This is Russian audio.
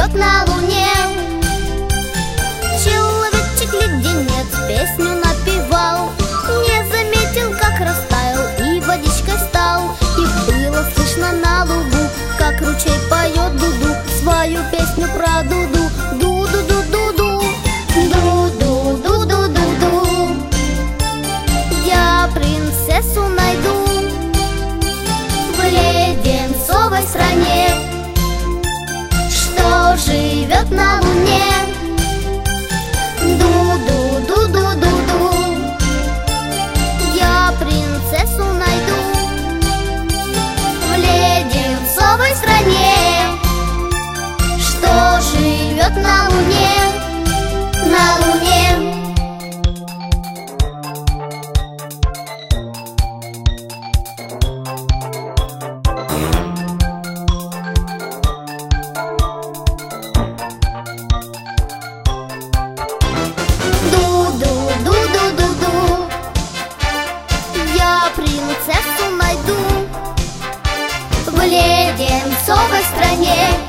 живет на луне. Человечек-леденец песню напевал, не заметил, как растаял и водичкой стал. И было слышно на лугу, как ручей поет дуду свою песню про дуду. Ду-ду-ду-ду-ду, ду-ду-ду-ду-ду-ду. Я принцессу найду в леденцовой стране, что живет на луне. Ду-ду-ду-ду-ду-ду. Я принцессу найду в леденцовой стране, что живет на луне, на луне. Ду-ду-ду-ду-ду-ду. Я принцессу найду в леденцовой стране,